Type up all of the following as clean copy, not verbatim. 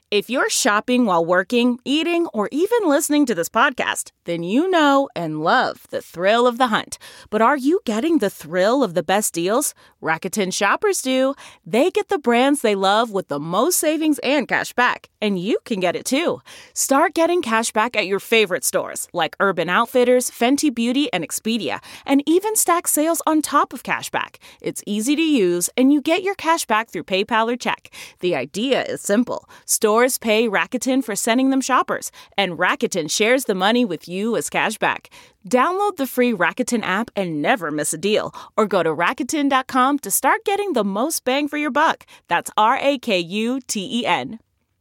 If you're shopping while working, eating, or even listening to this podcast, then you know and love the thrill of the hunt. But are you getting the thrill of the best deals? Rakuten shoppers do. They get the brands they love with the most savings and cash back. And you can get it too. Start getting cash back at your favorite stores like Urban Outfitters, Fenty Beauty, and Expedia, and even stack sales on top of cash back. It's easy to use, and you get your cash back through PayPal or check. The idea is simple. Stores pay Rakuten for sending them shoppers, and Rakuten shares the money with you as cash back. Download the free Rakuten app and never miss a deal, or go to Rakuten.com to start getting the most bang for your buck. That's Rakuten.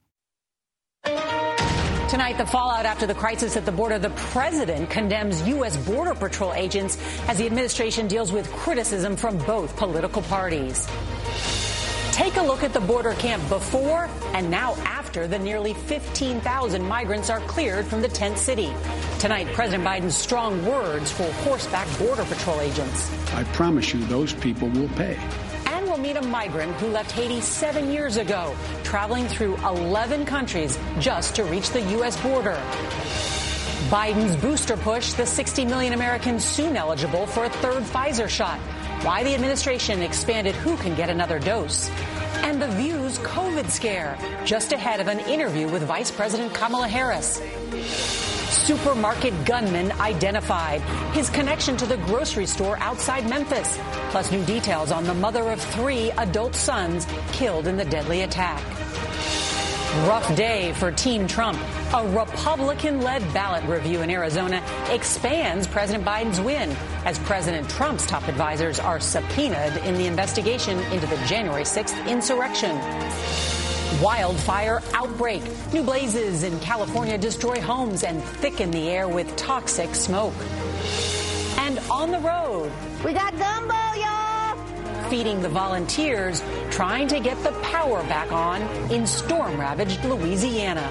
Tonight, the fallout after the crisis at the border. The president condemns U.S. Border Patrol agents as the administration deals with criticism from both political parties. Take a look at the border camp before and now after the nearly 15,000 migrants are cleared from the tent city. Tonight, President Biden's strong words for horseback Border Patrol agents. I promise you those people will pay. And we'll meet a migrant who left Haiti 7 years ago, traveling through 11 countries just to reach the U.S. border. Biden's booster push, the 60 million Americans soon eligible for a third Pfizer shot. Why the administration expanded who can get another dose. And The View's COVID scare, just ahead of an interview with Vice President Kamala Harris. Supermarket gunman identified. His connection to the grocery store outside Memphis. Plus new details on the mother of 3 adult sons killed in the deadly attack. Rough day for Team Trump. A Republican-led ballot review in Arizona expands President Biden's win as President Trump's top advisors are subpoenaed in the investigation into the January 6th insurrection. Wildfire outbreak. New blazes in California destroy homes and thicken the air with toxic smoke. And on the road, we got gumbo, y'all! Feeding the volunteers, trying to get the power back on in storm-ravaged Louisiana.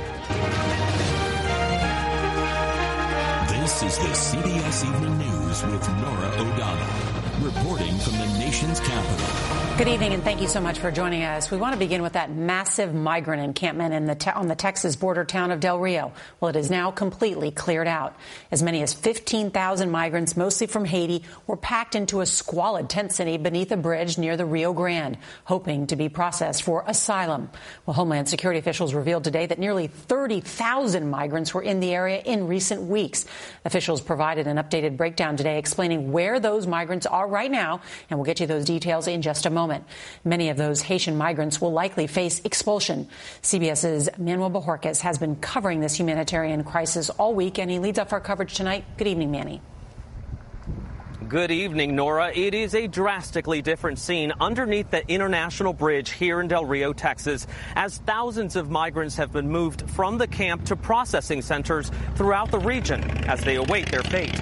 This is the CBS Evening News with Norah O'Donnell, reporting from the nation's capital. Good evening, and thank you so much for joining us. We want to begin with that massive migrant encampment on the Texas border town of Del Rio. Well, it is now completely cleared out. As many as 15,000 migrants, mostly from Haiti, were packed into a squalid tent city beneath a bridge near the Rio Grande, hoping to be processed for asylum. Well, Homeland Security officials revealed today that nearly 30,000 migrants were in the area in recent weeks. Officials provided an updated breakdown today explaining where those migrants are right now, and we'll get you those details in just a moment. Many of those Haitian migrants will likely face expulsion. CBS's Manuel Bojorquez has been covering this humanitarian crisis all week, and he leads off our coverage tonight. Good evening, Manny. Good evening, Nora. It is a drastically different scene underneath the International Bridge here in Del Rio, Texas, as thousands of migrants have been moved from the camp to processing centers throughout the region as they await their fate.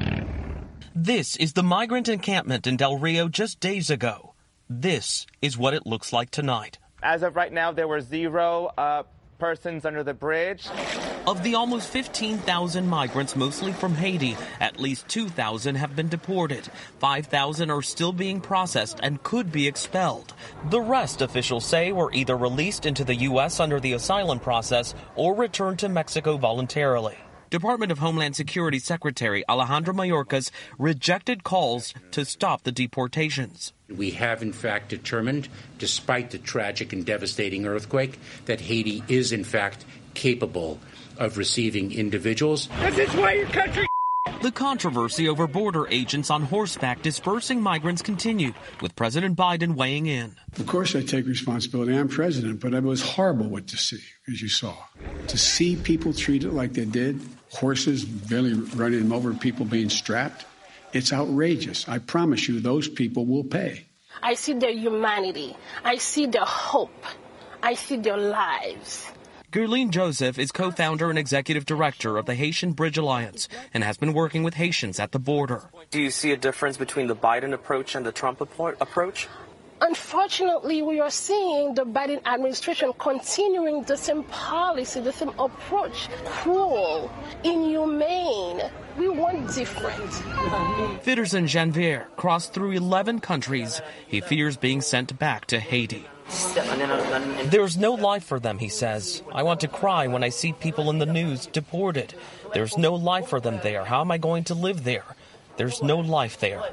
This is the migrant encampment in Del Rio just days ago. This is what it looks like tonight. As of right now, there were 0 persons under the bridge. Of the almost 15,000 migrants, mostly from Haiti, at least 2,000 have been deported. 5,000 are still being processed and could be expelled. The rest, officials say, were either released into the U.S. under the asylum process or returned to Mexico voluntarily. Department of Homeland Security Secretary Alejandro Mayorkas rejected calls to stop the deportations. We have, in fact, determined, despite the tragic and devastating earthquake, that Haiti is, in fact, capable of receiving individuals. This is why your country... The controversy over border agents on horseback dispersing migrants continued, with President Biden weighing in. Of course I take responsibility. I'm president, but it was horrible what to see, as you saw. To see people treated like they did, horses barely running them over, people being strapped, it's outrageous. I promise you those people will pay. I see their humanity. I see their hope. I see their lives. Guerline Joseph is co-founder and executive director of the Haitian Bridge Alliance and has been working with Haitians at the border. Do you see a difference between the Biden approach and the Trump approach? Unfortunately, we are seeing the Biden administration continuing the same policy, the same approach, cruel, inhumane. We want different. Fitterson Janvier crossed through 11 countries. He fears being sent back to Haiti. There's no life for them, he says. I want to cry when I see people in the news deported. There's no life for them there. How am I going to live there? There's no life there.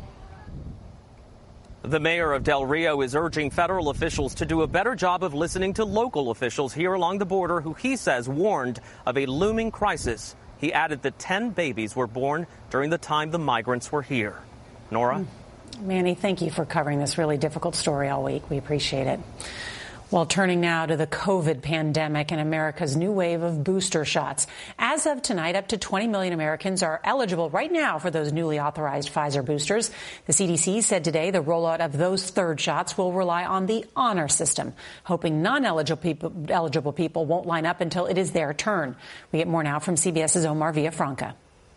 The mayor of Del Rio is urging federal officials to do a better job of listening to local officials here along the border who he says warned of a looming crisis. He added that 10 babies were born during the time the migrants were here. Nora? Manny, thank you for covering this really difficult story all week. We appreciate it. Well, turning now to the COVID pandemic and America's new wave of booster shots. As of tonight, up to 20 million Americans are eligible right now for those newly authorized Pfizer boosters. The CDC said today the rollout of those third shots will rely on the honor system, hoping non-eligible people won't line up until it is their turn. We get more now from CBS's Omar Villafranca.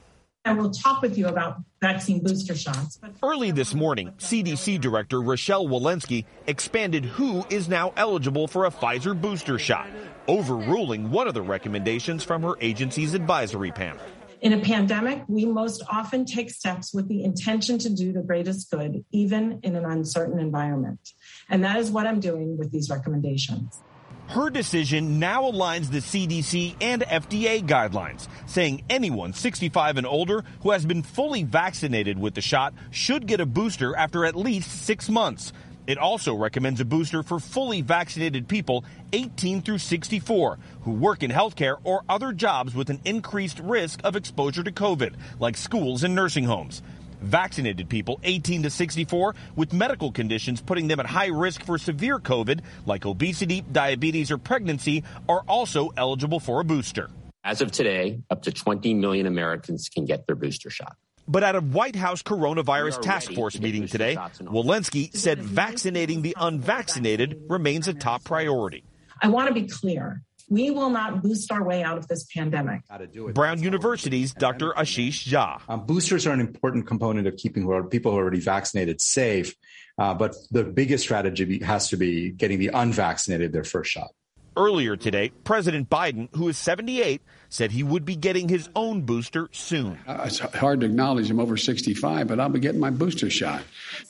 I will talk with you about vaccine booster shots. Early this morning, CDC Director Rochelle Walensky expanded who is now eligible for a Pfizer booster shot, overruling one of the recommendations from her agency's advisory panel. In a pandemic, we most often take steps with the intention to do the greatest good, even in an uncertain environment. And that is what I'm doing with these recommendations. Her decision now aligns the CDC and FDA guidelines, saying anyone 65 and older who has been fully vaccinated with the shot should get a booster after at least 6 months. It also recommends a booster for fully vaccinated people 18 through 64 who work in healthcare or other jobs with an increased risk of exposure to COVID, like schools and nursing homes. Vaccinated people 18 to 64 with medical conditions putting them at high risk for severe COVID, like obesity, diabetes, or pregnancy, are also eligible for a booster. As of today, up to 20 million Americans can get their booster shot. But at a White House coronavirus task force meeting today, Walensky said vaccinating the unvaccinated remains a top priority. I want to be clear. We will not boost our way out of this pandemic. Brown University's Dr. Ashish Jha. Boosters are an important component of keeping people who are already vaccinated safe. But the biggest strategy has to be getting the unvaccinated their first shot. Earlier today, President Biden, who is 78, said he would be getting his own booster soon. It's hard to acknowledge I'm over 65, but I'll be getting my booster shot.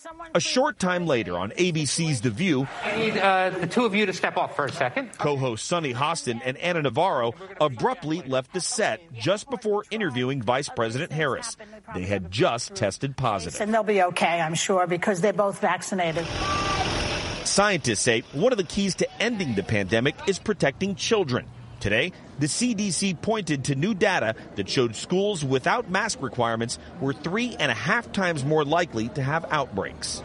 A short time later on ABC's The View, I need the two of you to step off for a second. Co-hosts Sunny Hostin and Anna Navarro abruptly left the set just before interviewing Vice President Harris. They had just tested positive. And they'll be okay, I'm sure, because they're both vaccinated. Scientists say one of the keys to ending the pandemic is protecting children. Today, the CDC pointed to new data that showed schools without mask requirements were 3.5 times more likely to have outbreaks.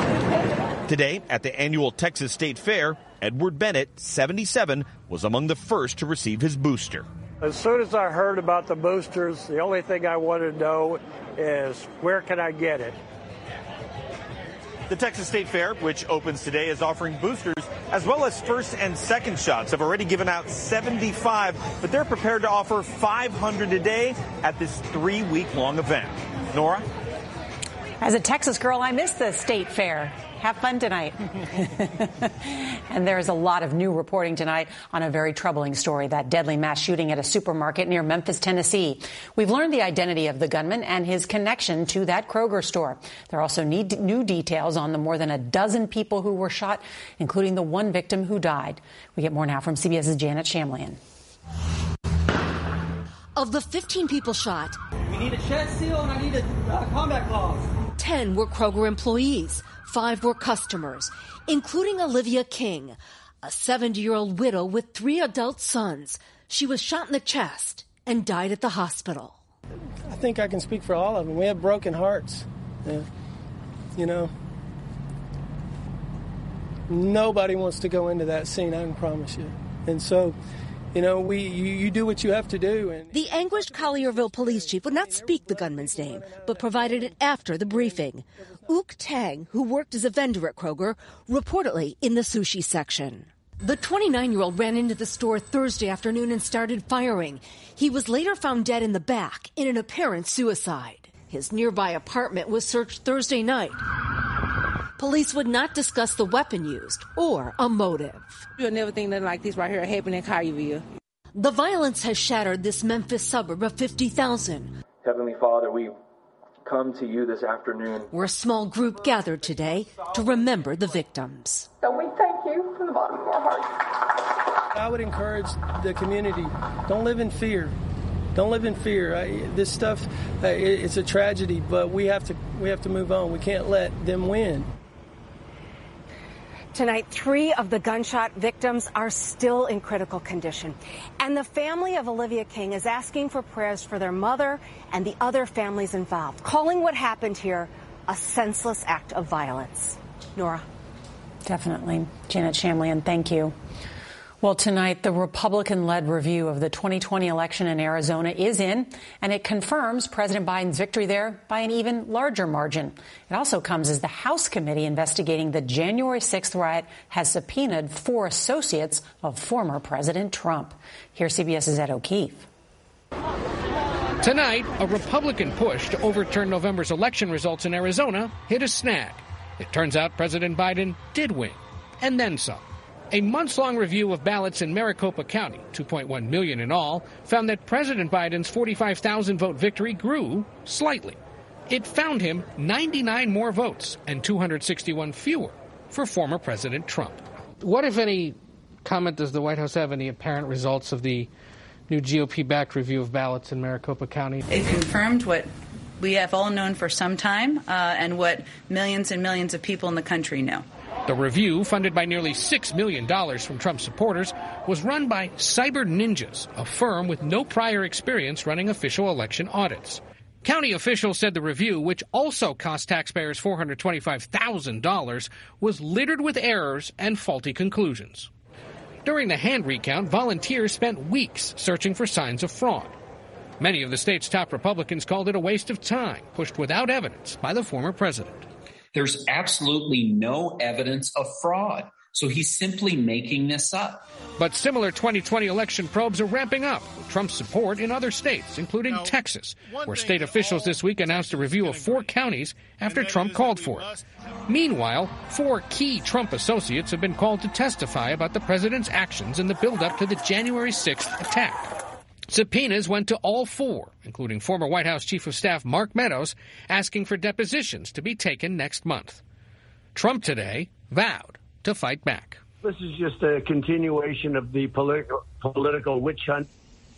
Today, at the annual Texas State Fair, Edward Bennett, 77, was among the first to receive his booster. As soon as I heard about the boosters, the only thing I wanted to know is where can I get it? The Texas State Fair, which opens today, is offering boosters as well as first and second shots. Have already given out 75, but they're prepared to offer 500 a day at this 3-week-long event. Nora? As a Texas girl, I miss the State Fair. Have fun tonight. And there's a lot of new reporting tonight on a very troubling story, that deadly mass shooting at a supermarket near Memphis, Tennessee. We've learned the identity of the gunman and his connection to that Kroger store. There are also new details on the more than a dozen people who were shot, including the one victim who died. We get more now from CBS's Janet Shamlian. Of the 15 people shot, we need a chest seal and I need a combat clause. 10 were Kroger employees. 5 were customers, including Olivia King, a 70-year-old widow with 3 adult sons. She was shot in the chest and died at the hospital. I think I can speak for all of them. We have broken hearts. You know, nobody wants to go into that scene, I can promise you. And so, you know, you do what you have to do. And the anguished Collierville police chief would not speak the gunman's name, but provided it after the briefing. Ook Tang, who worked as a vendor at Kroger, reportedly in the sushi section. The 29-year-old ran into the store Thursday afternoon and started firing. He was later found dead in the back in an apparent suicide. His nearby apartment was searched Thursday night. Police would not discuss the weapon used or a motive. You'll never think nothing like this right here happening in Collierville. The violence has shattered this Memphis suburb of 50,000. Heavenly Father, we come to you this afternoon, where a small group gathered today to remember the victims. So we thank you you from the bottom of our hearts. I would encourage the community, don't live in fear. Don't live in fear. This stuff, it's a tragedy, but we have to move on. We can't let them win. Tonight, 3 of the gunshot victims are still in critical condition. And the family of Olivia King is asking for prayers for their mother and the other families involved, calling what happened here a senseless act of violence. Nora. Definitely. Janet Shamlian, thank you. Well, tonight, the Republican-led review of the 2020 election in Arizona is in, and it confirms President Biden's victory there by an even larger margin. It also comes as the House committee investigating the January 6th riot has subpoenaed 4 associates of former President Trump. Here's CBS's Ed O'Keefe. Tonight, a Republican push to overturn November's election results in Arizona hit a snag. It turns out President Biden did win, and then some. A months-long review of ballots in Maricopa County, 2.1 million in all, found that President Biden's 45,000-vote victory grew slightly. It found him 99 more votes and 261 fewer for former President Trump. What, if any, comment does the White House have on the apparent results of the new GOP-backed review of ballots in Maricopa County? It confirmed what we have all known for some time and what millions and millions of people in the country know. The review, funded by nearly $6 million from Trump supporters, was run by Cyber Ninjas, a firm with no prior experience running official election audits. County officials said the review, which also cost taxpayers $425,000, was littered with errors and faulty conclusions. During the hand recount, volunteers spent weeks searching for signs of fraud. Many of the state's top Republicans called it a waste of time, pushed without evidence by the former president. There's absolutely no evidence of fraud, so he's simply making this up. But similar 2020 election probes are ramping up with Trump's support in other states, including Texas, where state officials this week announced a review of 4 counties after Trump called for it. Meanwhile, 4 key Trump associates have been called to testify about the president's actions in the buildup to the January 6th attack. Subpoenas went to all 4, including former White House Chief of Staff Mark Meadows, asking for depositions to be taken next month. Trump today vowed to fight back. This is just a continuation of the political witch hunt.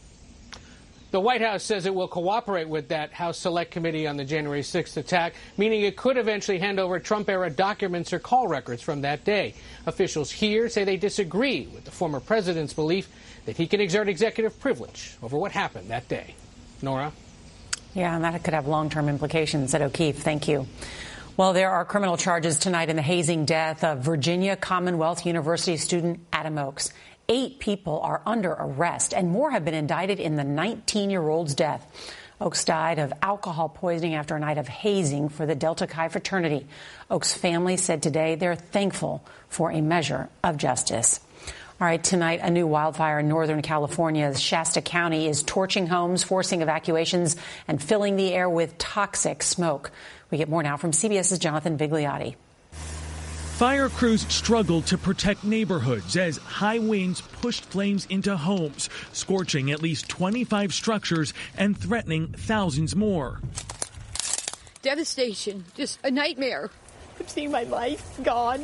The White House says it will cooperate with that House Select Committee on the January 6th attack, meaning it could eventually hand over Trump-era documents or call records from that day. Officials here say they disagree with the former president's belief that he can exert executive privilege over what happened that day. Nora? Yeah, and that could have long-term implications. At O'Keefe, thank you. Well, there are criminal charges tonight in the hazing death of Virginia Commonwealth University student Adam Oakes. 8 people are under arrest, and more have been indicted in the 19-year-old's death. Oakes died of alcohol poisoning after a night of hazing for the Delta Chi fraternity. Oakes' family said today they're thankful for a measure of justice. All right, tonight, a new wildfire in Northern California's Shasta County is torching homes, forcing evacuations, and filling the air with toxic smoke. We get more now from CBS's Jonathan Vigliotti. Fire crews struggled to protect neighborhoods as high winds pushed flames into homes, scorching at least 25 structures and threatening thousands more. Devastation, just a nightmare. I'm seeing my life gone.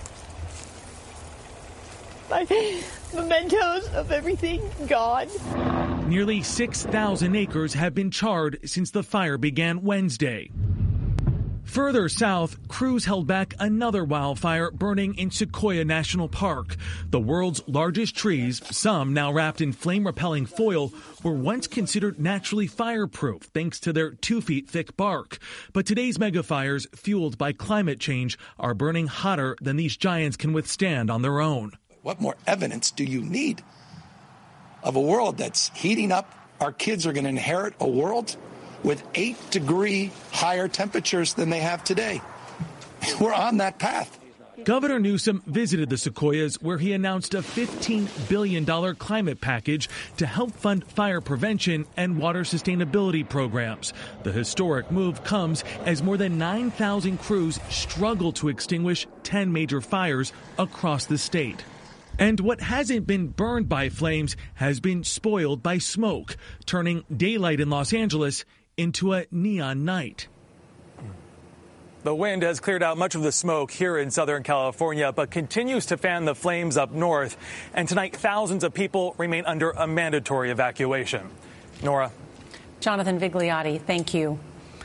My mementos of everything gone. Nearly 6,000 acres have been charred since the fire began Wednesday. Further south, crews held back another wildfire burning in Sequoia National Park. The world's largest trees, some now wrapped in flame-repelling foil, were once considered naturally fireproof thanks to their 2-feet-thick bark. But today's megafires, fueled by climate change, are burning hotter than these giants can withstand on their own. What more evidence do you need of a world that's heating up? Our kids are going to inherit a world with 8-degree higher temperatures than they have today. We're on that path. Governor Newsom visited the Sequoias, where he announced a $15 billion climate package to help fund fire prevention and water sustainability programs. The historic move comes as more than 9,000 crews struggle to extinguish 10 major fires across the state. And what hasn't been burned by flames has been spoiled by smoke, turning daylight in Los Angeles into a neon night. The wind has cleared out much of the smoke here in Southern California, but continues to fan the flames up north. And tonight, thousands of people remain under a mandatory evacuation. Nora. Jonathan Vigliotti, thank you.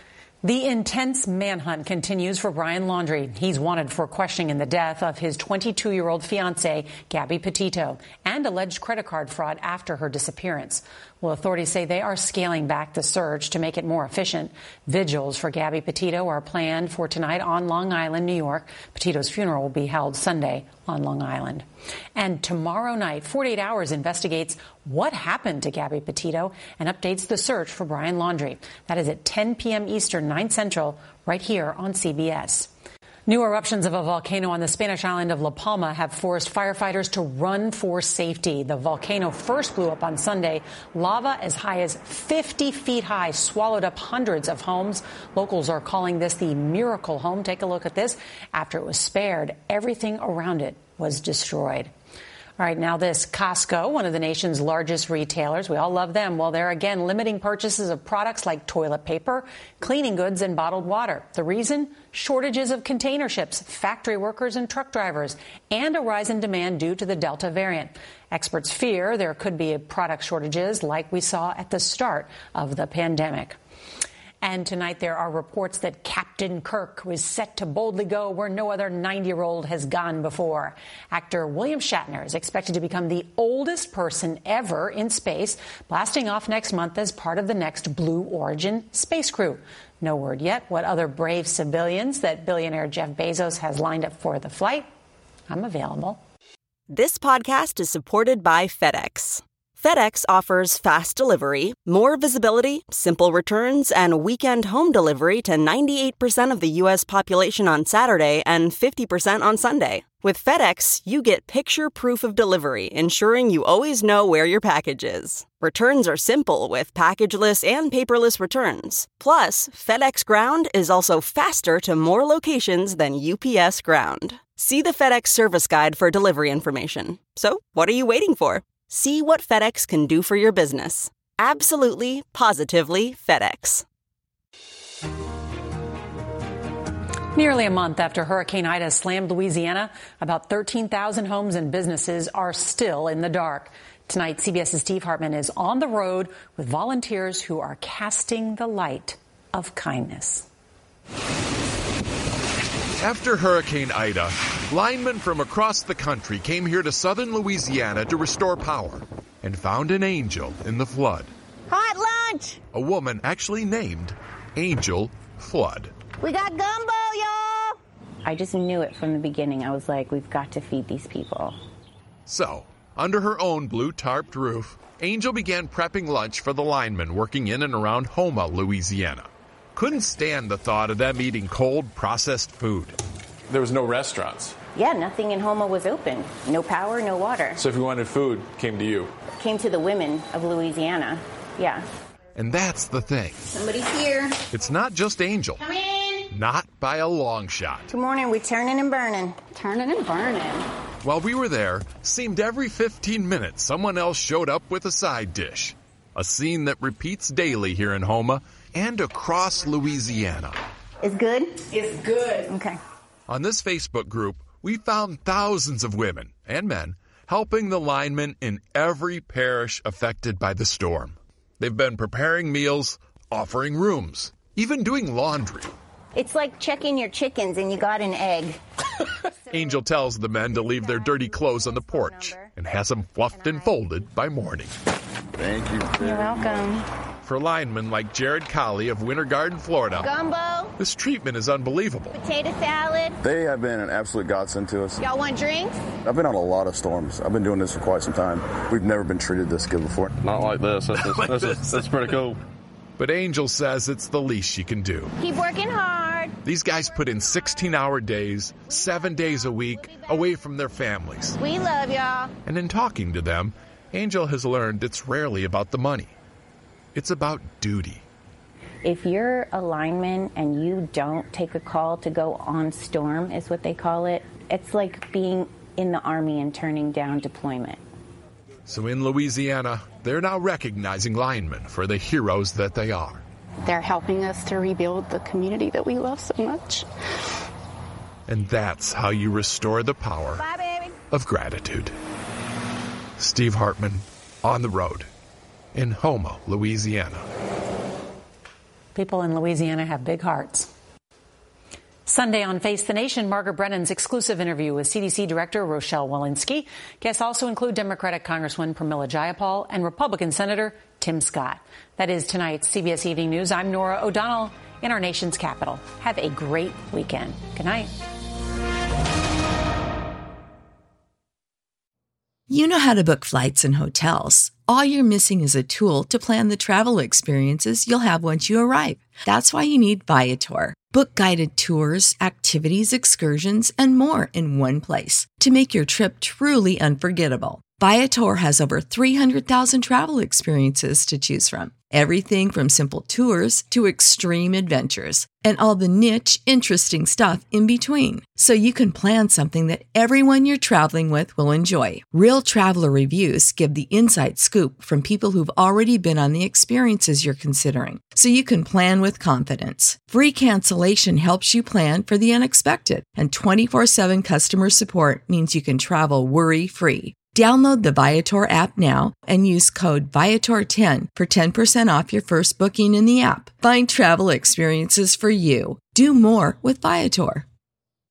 The intense manhunt continues for Brian Laundrie. He's wanted for questioning in the death of his 22-year-old fiancée, Gabby Petito, and alleged credit card fraud after her disappearance. Well, authorities say they are scaling back the search to make it more efficient. Vigils for Gabby Petito are planned for tonight on Long Island, New York. Petito's funeral will be held Sunday on Long Island. And tomorrow night, 48 Hours investigates what happened to Gabby Petito and updates the search for Brian Laundrie. That is at 10 p.m. Eastern, 9 Central, right here on CBS. New eruptions of a volcano on the Spanish island of La Palma have forced firefighters to run for safety. The volcano first blew up on Sunday. Lava as high as 50 feet high swallowed up hundreds of homes. Locals are calling this the miracle home. Take a look at this. After it was spared, everything around it was destroyed. All right, now this. Costco, one of the nation's largest retailers, we all love them. Well, they're again limiting purchases of products like toilet paper, cleaning goods, and bottled water. The reason? Shortages of container ships, factory workers, and truck drivers, and a rise in demand due to the Delta variant. Experts fear there could be product shortages like we saw at the start of the pandemic. And tonight there are reports that Captain Kirk was set to boldly go where no other 90-year-old has gone before. Actor William Shatner is expected to become the oldest person ever in space, blasting off next month as part of the next Blue Origin space crew. No word yet what other brave civilians that billionaire Jeff Bezos has lined up for the flight. I'm available. This podcast is supported by FedEx. FedEx offers fast delivery, more visibility, simple returns, and weekend home delivery to 98% of the U.S. population on Saturday and 50% on Sunday. With FedEx, you get picture proof of delivery, ensuring you always know where your package is. Returns are simple with packageless and paperless returns. Plus, FedEx Ground is also faster to more locations than UPS Ground. See the FedEx service guide for delivery information. So, what are you waiting for? See what FedEx can do for your business. Absolutely, positively FedEx. Nearly a month after Hurricane Ida slammed Louisiana, about 13,000 homes and businesses are still in the dark. Tonight, CBS's Steve Hartman is on the road with volunteers who are casting the light of kindness. After Hurricane Ida, linemen from across the country came here to southern Louisiana to restore power and found an angel in the flood. Hot lunch! A woman actually named Angel Flood. We got gumbo, y'all! I just knew it from the beginning. I was like, we've got to feed these people. So, under her own blue tarped roof, Angel began prepping lunch for the linemen working in and around Houma, Louisiana. Couldn't stand the thought of them eating cold, processed food. There was no restaurants. Yeah, nothing in Houma was open. No power, no water. So if you wanted food, came to you. Came to the women of Louisiana, yeah. And that's the thing. Somebody's here. It's not just Angel. Come in. Not by a long shot. Good morning, we turning and burning. Turning and burning. While we were there, seemed every 15 minutes someone else showed up with a side dish. A scene that repeats daily here in Houma and across Louisiana. It's good? It's good. Okay. On this Facebook group, we found thousands of women and men helping the linemen in every parish affected by the storm. They've been preparing meals, offering rooms, even doing laundry. It's like checking your chickens and you got an egg. Angel tells the men to leave their dirty clothes on the porch and has them fluffed and folded by morning. Thank you. You're welcome. For linemen like Jared Colley of Winter Garden, Florida, Gumbo. This treatment is unbelievable. Potato salad. They have been an absolute godsend to us. Y'all want drinks? I've been on a lot of storms. I've been doing this for quite some time. We've never been treated this good before. Not like this. That's pretty cool. But Angel says it's the least she can do. Keep working hard. These guys put in 16-hour days, 7 days a week, away from their families. We love y'all. And in talking to them, Angel has learned it's rarely about the money. It's about duty. If you're a lineman and you don't take a call to go on storm, is what they call it, it's like being in the Army and turning down deployment. So in Louisiana, they're now recognizing linemen for the heroes that they are. They're helping us to rebuild the community that we love so much. And that's how you restore the power of gratitude. Steve Hartman, on the road in Houma, Louisiana. People in Louisiana have big hearts. Sunday on Face the Nation, Margaret Brennan's exclusive interview with CDC Director Rochelle Walensky. Guests also include Democratic Congresswoman Pramila Jayapal and Republican Senator Tim Scott. That is tonight's CBS Evening News. I'm Norah O'Donnell in our nation's capital. Have a great weekend. Good night. You know how to book flights and hotels. All you're missing is a tool to plan the travel experiences you'll have once you arrive. That's why you need Viator. Book guided tours, activities, excursions, and more in one place to make your trip truly unforgettable. Viator has over 300,000 travel experiences to choose from. Everything from simple tours to extreme adventures and all the niche, interesting stuff in between. So you can plan something that everyone you're traveling with will enjoy. Real traveler reviews give the inside scoop from people who've already been on the experiences you're considering. So you can plan with confidence. Free cancellation helps you plan for the unexpected. And 24/7 customer support means you can travel worry-free. Download the Viator app now and use code Viator10 for 10% off your first booking in the app. Find travel experiences for you. Do more with Viator.